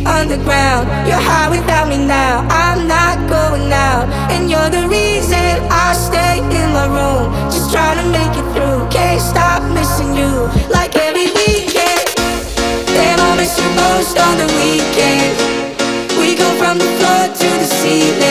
underground. You're high without me now. I'm not going out, and you're the reason I stay in my room, just trying to make it through. Can't stop missing you, like every weekend. Damn, I miss you most on the weekend. We go from the floor to the ceiling.